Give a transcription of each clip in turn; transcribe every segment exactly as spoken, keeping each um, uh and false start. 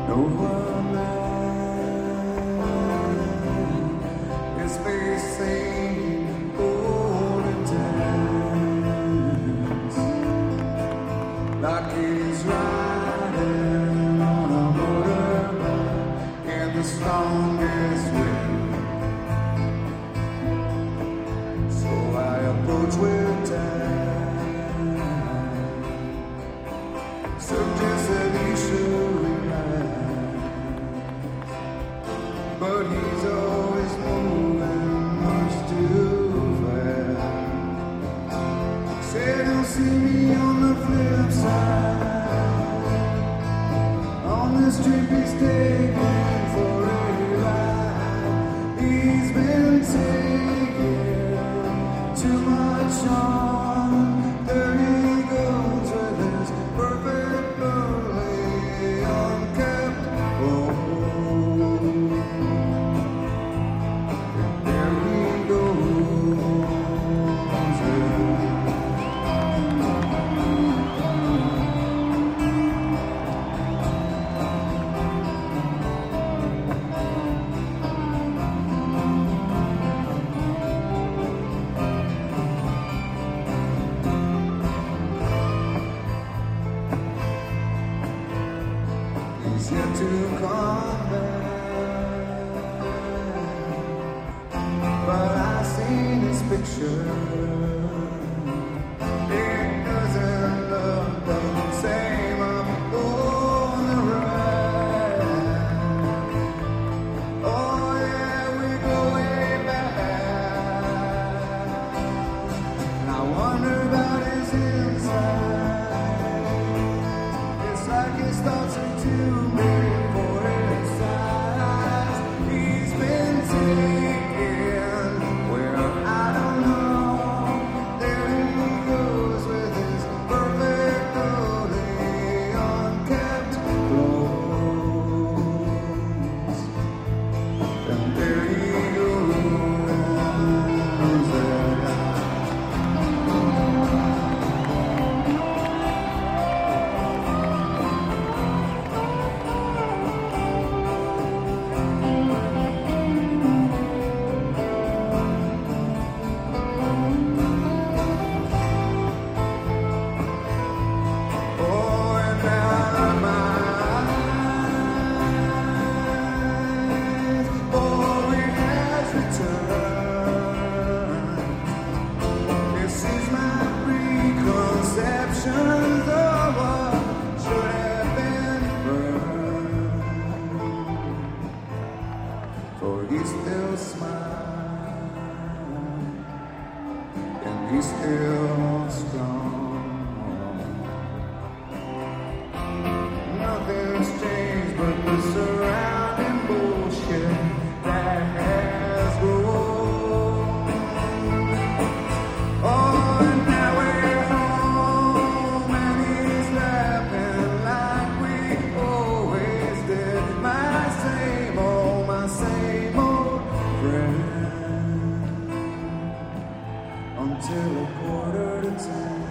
No one man is facing golden dance like he's riding on a motorbike in the strongest wind. So I approach with time, suggested he should relax, but he's always moving much too fast. Said he'll see me on the flip side, on this trip he's taking for a ride. He's been taking too much on. There he goes with his perfect lovely unkept home. And there he goes. He's yet to come back, but I seen his picture. It doesn't look the same up on the right. Oh yeah, we go way back, and I wonder about his inside. It's like his thoughts are too big for his size. He's been taken where I don't know. There he goes with his perfect, lovely, unkept clothes. And there he for he still smiles, and he's still strong. Nothing's changed but the surrounding bullshit that has grown. Oh, and now we're home, and he's laughing like we always did. My same old, my same old friend. Until a quarter to ten,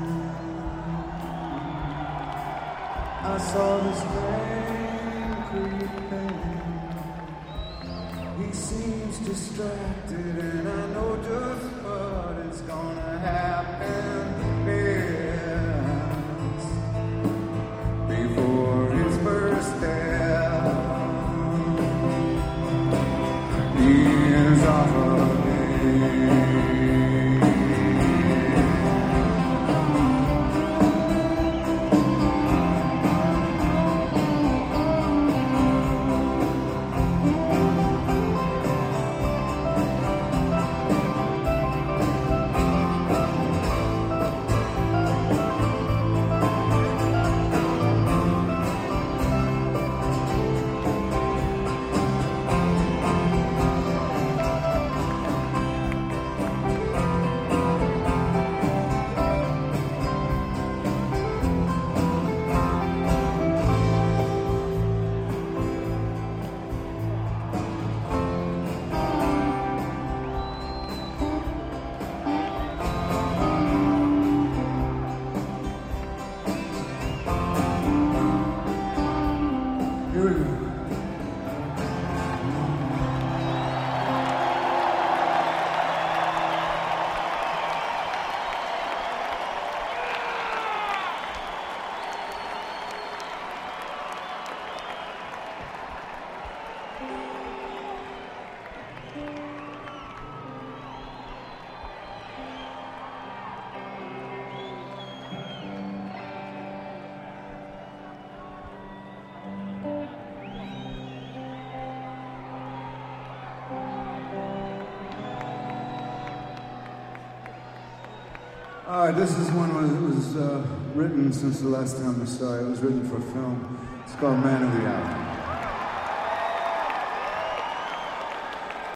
I saw this man creeping. He seems distracted, and I know just what is gonna happen. Yes, before his first step, he is off again. All right, this is one that was uh, written since the last time I saw it. It was written for film. It's called Man of the Hour.